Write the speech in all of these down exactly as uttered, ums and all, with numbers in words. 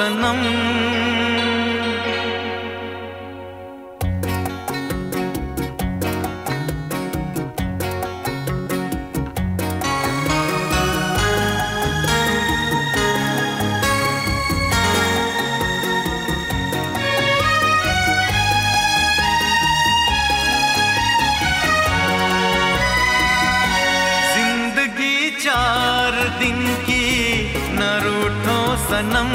सनम। चार दिन की न रूठो सनम,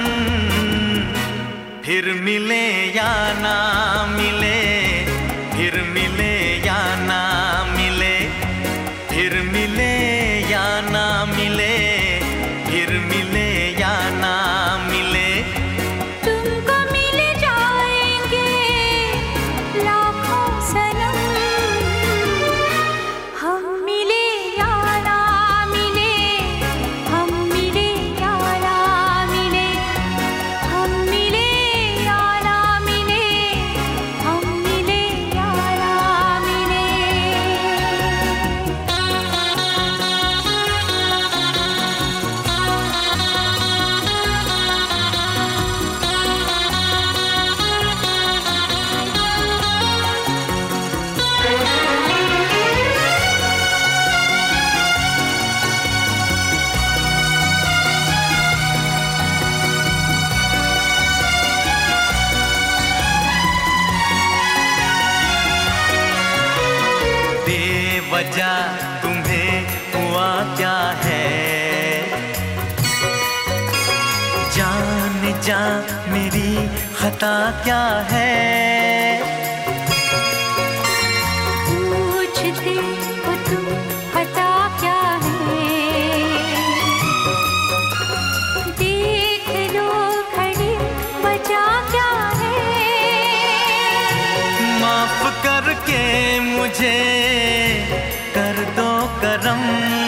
फिर मिले या ना मिले, फिर मिले या ना मिले, फिर मिले या ना मिले, फिर मिले या ना मिले। तुमको मिल जाएंगे लाखों सनम, हम मिले या ना मिले, हम मिले या ना मिले, हम मिले या ना मिले, हम मिले या ना मिले। बेवजह तुम्हें हुआ क्या है, जान जा मेरी खता क्या है। पूछते हो तुम खता क्या है, देख लो खड़ी बचा क्या है। माफ करके मुझे कर दो करम,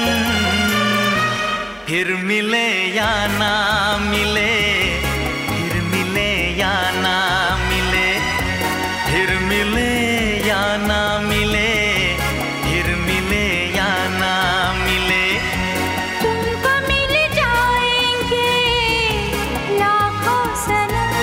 फिर मिले या ना मिले, फिर मिले या ना मिले, फिर मिले या ना मिले, फिर मिले या ना मिले। तुमको मिल जाएंगे लाखों सनम,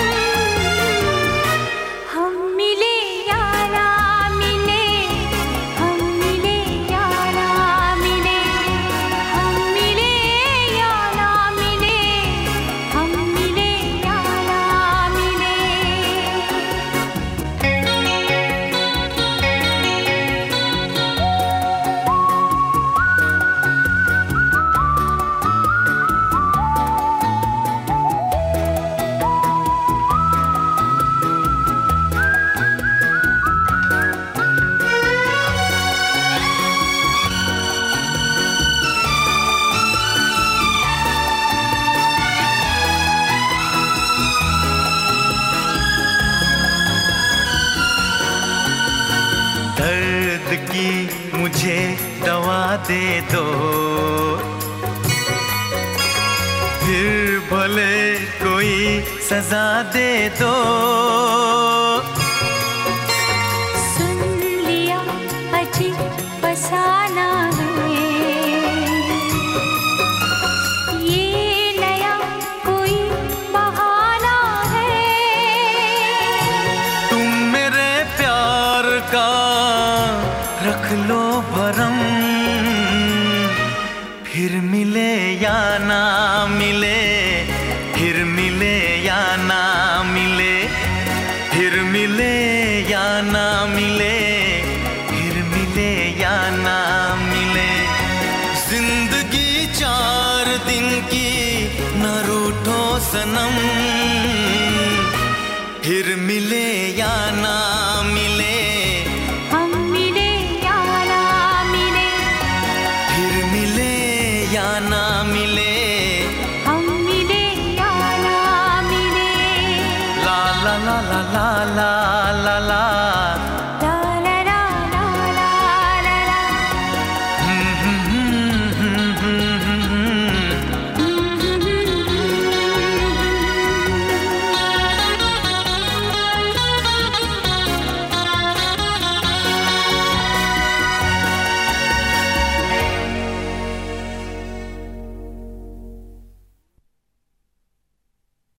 हम मिले या ना मिले, हम मिले या ना मिले, हम मिले या ना मिले, हम मिले या ना मिले। दर्द की मुझे दवा दे दो, फिर भले कोई सजा दे दो। सुन लिया अजी फसाना है, ये नया कोई बहाना है। तुम मेरे प्यार का रख लो भरम, फिर मिले या ना मिले, फिर मिले या ना मिले, फिर मिले या ना मिले, फिर मिले या ना मिले। जिंदगी चार दिन की न रूठो सनम, फिर मिले या ना मिले, हम मिले या ना मिले, फिर मिले या ना मिले, हम मिले या ना मिले। ला ला ला ला ला ला ला ला।